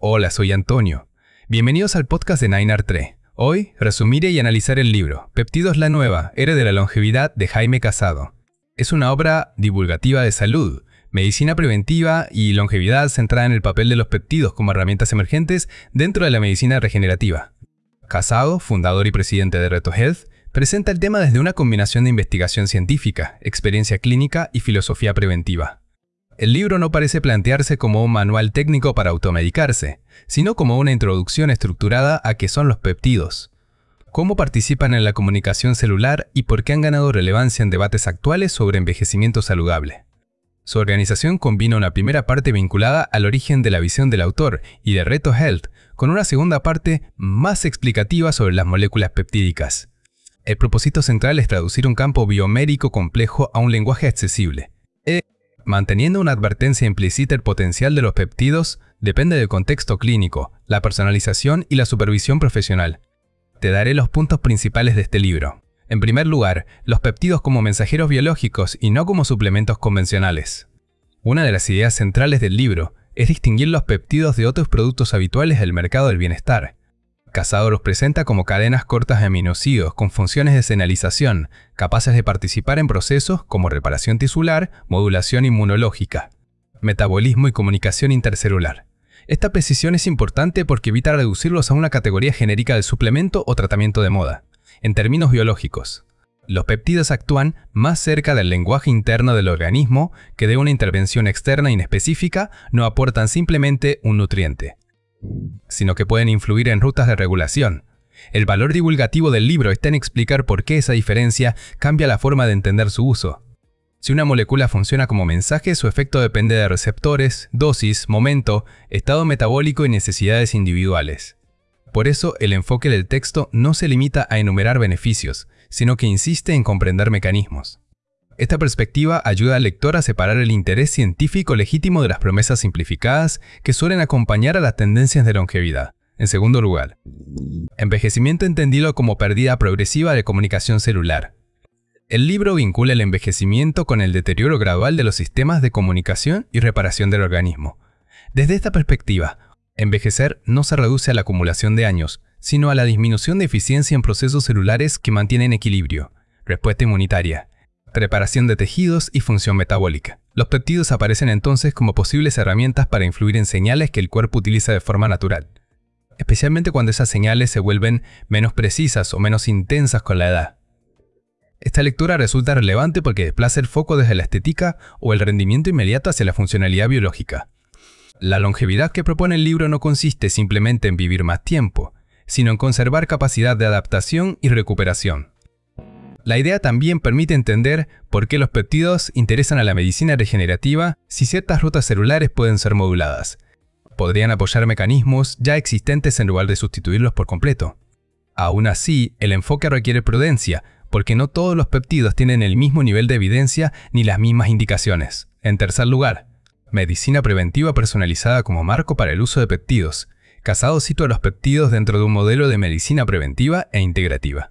Hola, soy Antonio. Bienvenidos al podcast de 9R3. Hoy resumiré y analizar el libro Peptidos la Nueva, Era de la Longevidad de Jaime Casado. Es una obra divulgativa de salud, medicina preventiva y longevidad centrada en el papel de los peptidos como herramientas emergentes dentro de la medicina regenerativa. Casado, fundador y presidente de Reto Health, presenta el tema desde una combinación de investigación científica, experiencia clínica y filosofía preventiva. El libro no parece plantearse como un manual técnico para automedicarse, sino como una introducción estructurada a qué son los peptidos, cómo participan en la comunicación celular y por qué han ganado relevancia en debates actuales sobre envejecimiento saludable. Su organización combina una primera parte vinculada al origen de la visión del autor y de Reto Health, con una segunda parte más explicativa sobre las moléculas peptídicas. El propósito central es traducir un campo biomédico complejo a un lenguaje accesible. Manteniendo una advertencia implícita, el potencial de los peptidos depende del contexto clínico, la personalización y la supervisión profesional. Te daré los puntos principales de este libro. En primer lugar, los peptidos como mensajeros biológicos y no como suplementos convencionales. Una de las ideas centrales del libro es distinguir los peptidos de otros productos habituales del mercado del bienestar. Casado los presenta como cadenas cortas de aminoácidos con funciones de señalización, capaces de participar en procesos como reparación tisular, modulación inmunológica, metabolismo y comunicación intercelular. Esta precisión es importante porque evita reducirlos a una categoría genérica de suplemento o tratamiento de moda. En términos biológicos, los peptidos actúan más cerca del lenguaje interno del organismo que de una intervención externa inespecífica, no aportan simplemente un nutriente, sino que pueden influir en rutas de regulación. El valor divulgativo del libro está en explicar por qué esa diferencia cambia la forma de entender su uso. Si una molécula funciona como mensaje, su efecto depende de receptores, dosis, momento, estado metabólico y necesidades individuales. Por eso, el enfoque del texto no se limita a enumerar beneficios, sino que insiste en comprender mecanismos. Esta perspectiva ayuda al lector a separar el interés científico legítimo de las promesas simplificadas que suelen acompañar a las tendencias de longevidad. En segundo lugar, envejecimiento entendido como pérdida progresiva de comunicación celular. El libro vincula el envejecimiento con el deterioro gradual de los sistemas de comunicación y reparación del organismo. Desde esta perspectiva, envejecer no se reduce a la acumulación de años, sino a la disminución de eficiencia en procesos celulares que mantienen equilibrio, respuesta inmunitaria, reparación de tejidos y función metabólica. Los peptidos aparecen entonces como posibles herramientas para influir en señales que el cuerpo utiliza de forma natural, especialmente cuando esas señales se vuelven menos precisas o menos intensas con la edad. Esta lectura resulta relevante porque desplaza el foco desde la estética o el rendimiento inmediato hacia la funcionalidad biológica. La longevidad que propone el libro no consiste simplemente en vivir más tiempo, sino en conservar capacidad de adaptación y recuperación. La idea también permite entender por qué los peptidos interesan a la medicina regenerativa si ciertas rutas celulares pueden ser moduladas. Podrían apoyar mecanismos ya existentes en lugar de sustituirlos por completo. Aún así, el enfoque requiere prudencia, porque no todos los peptidos tienen el mismo nivel de evidencia ni las mismas indicaciones. En tercer lugar, medicina preventiva personalizada como marco para el uso de peptidos. Casado sitúa los peptidos dentro de un modelo de medicina preventiva e integrativa,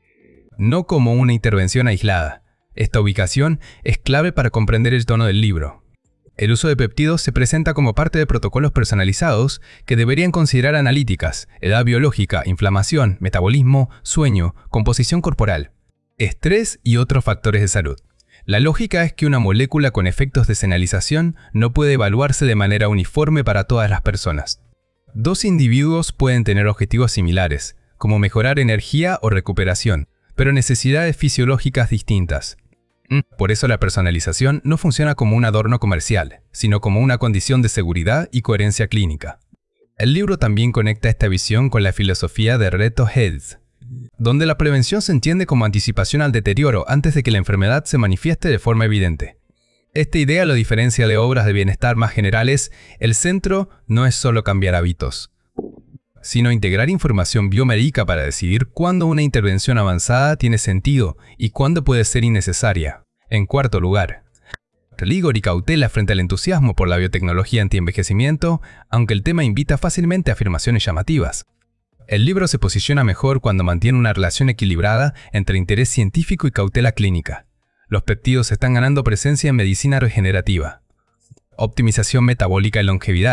no como una intervención aislada. Esta ubicación es clave para comprender el tono del libro. El uso de peptidos se presenta como parte de protocolos personalizados que deberían considerar analíticas, edad biológica, inflamación, metabolismo, sueño, composición corporal, estrés y otros factores de salud. La lógica es que una molécula con efectos de señalización no puede evaluarse de manera uniforme para todas las personas. Dos individuos pueden tener objetivos similares, como mejorar energía o recuperación, pero necesidades fisiológicas distintas. Por eso la personalización no funciona como un adorno comercial, sino como una condición de seguridad y coherencia clínica. El libro también conecta esta visión con la filosofía de Reto Health, donde la prevención se entiende como anticipación al deterioro antes de que la enfermedad se manifieste de forma evidente. Esta idea lo diferencia de obras de bienestar más generales. El centro no es solo cambiar hábitos, sino integrar información biomédica para decidir cuándo una intervención avanzada tiene sentido y cuándo puede ser innecesaria. En cuarto lugar, rigor y cautela frente al entusiasmo por la biotecnología antienvejecimiento, aunque el tema invita fácilmente a afirmaciones llamativas. El libro se posiciona mejor cuando mantiene una relación equilibrada entre interés científico y cautela clínica. Los peptidos están ganando presencia en medicina regenerativa, optimización metabólica y longevidad,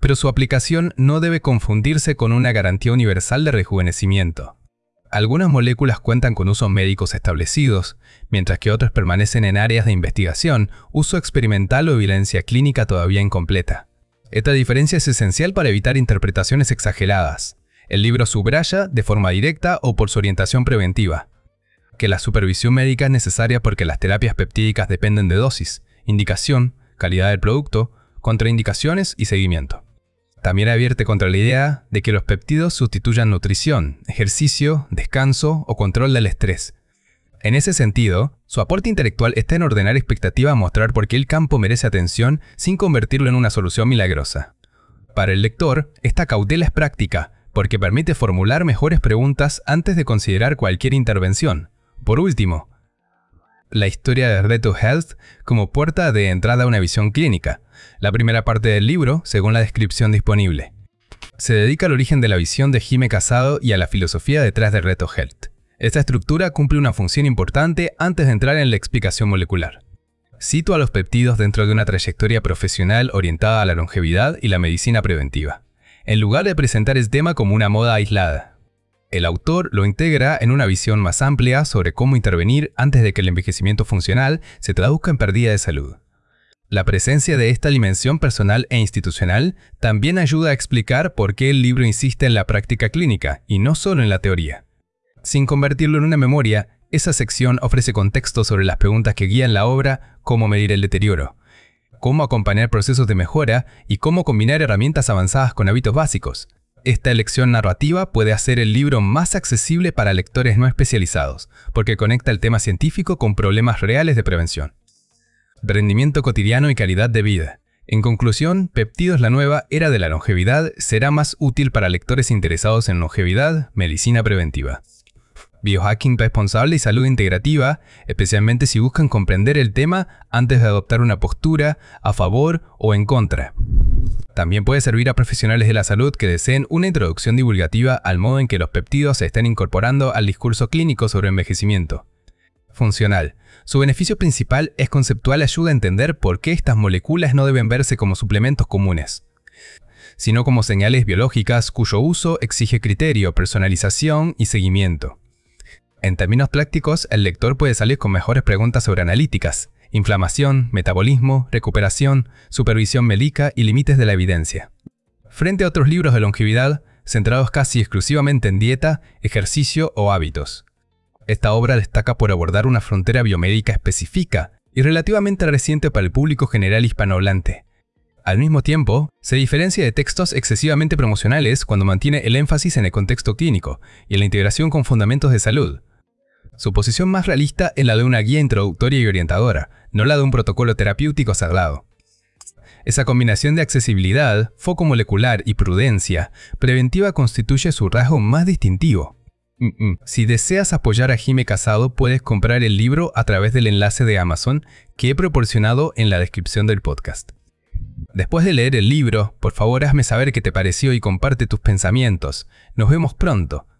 pero su aplicación no debe confundirse con una garantía universal de rejuvenecimiento. Algunas moléculas cuentan con usos médicos establecidos, mientras que otras permanecen en áreas de investigación, uso experimental o evidencia clínica todavía incompleta. Esta diferencia es esencial para evitar interpretaciones exageradas. El libro subraya, de forma directa o por su orientación preventiva, que la supervisión médica es necesaria porque las terapias peptídicas dependen de dosis, indicación, calidad del producto, contraindicaciones y seguimiento. También advierte contra la idea de que los péptidos sustituyan nutrición, ejercicio, descanso o control del estrés. En ese sentido, su aporte intelectual está en ordenar expectativas a mostrar por qué el campo merece atención sin convertirlo en una solución milagrosa. Para el lector, esta cautela es práctica, porque permite formular mejores preguntas antes de considerar cualquier intervención. Por último, la historia de Reto Health como puerta de entrada a una visión clínica. La primera parte del libro, según la descripción disponible, se dedica al origen de la visión de Jaime Casado y a la filosofía detrás de Reto Health. Esta estructura cumple una función importante antes de entrar en la explicación molecular. Cito a los peptidos dentro de una trayectoria profesional orientada a la longevidad y la medicina preventiva, en lugar de presentar el tema como una moda aislada. El autor lo integra en una visión más amplia sobre cómo intervenir antes de que el envejecimiento funcional se traduzca en pérdida de salud. La presencia de esta dimensión personal e institucional también ayuda a explicar por qué el libro insiste en la práctica clínica y no solo en la teoría. Sin convertirlo en una memoria, esa sección ofrece contexto sobre las preguntas que guían la obra, cómo medir el deterioro, cómo acompañar procesos de mejora y cómo combinar herramientas avanzadas con hábitos básicos. Esta elección narrativa puede hacer el libro más accesible para lectores no especializados, porque conecta el tema científico con problemas reales de prevención. Rendimiento cotidiano y calidad de vida. En conclusión, Peptidos la nueva era de la longevidad será más útil para lectores interesados en longevidad, medicina preventiva, biohacking responsable y salud integrativa, especialmente si buscan comprender el tema antes de adoptar una postura a favor o en contra. También puede servir a profesionales de la salud que deseen una introducción divulgativa al modo en que los peptidos se están incorporando al discurso clínico sobre envejecimiento. Funcional. Su beneficio principal es conceptual y ayuda a entender por qué estas moléculas no deben verse como suplementos comunes, sino como señales biológicas cuyo uso exige criterio, personalización y seguimiento. En términos prácticos, el lector puede salir con mejores preguntas sobre analíticas, inflamación, metabolismo, recuperación, supervisión médica y límites de la evidencia. Frente a otros libros de longevidad, centrados casi exclusivamente en dieta, ejercicio o hábitos. Esta obra destaca por abordar una frontera biomédica específica y relativamente reciente para el público general hispanohablante. Al mismo tiempo, se diferencia de textos excesivamente promocionales cuando mantiene el énfasis en el contexto clínico y en la integración con fundamentos de salud. Su posición más realista es la de una guía introductoria y orientadora, no la de un protocolo terapéutico sagrado. Esa combinación de accesibilidad, foco molecular y prudencia preventiva constituye su rasgo más distintivo. Si deseas apoyar a Jaime Casado, puedes comprar el libro a través del enlace de Amazon que he proporcionado en la descripción del podcast. Después de leer el libro, por favor hazme saber qué te pareció y comparte tus pensamientos. Nos vemos pronto.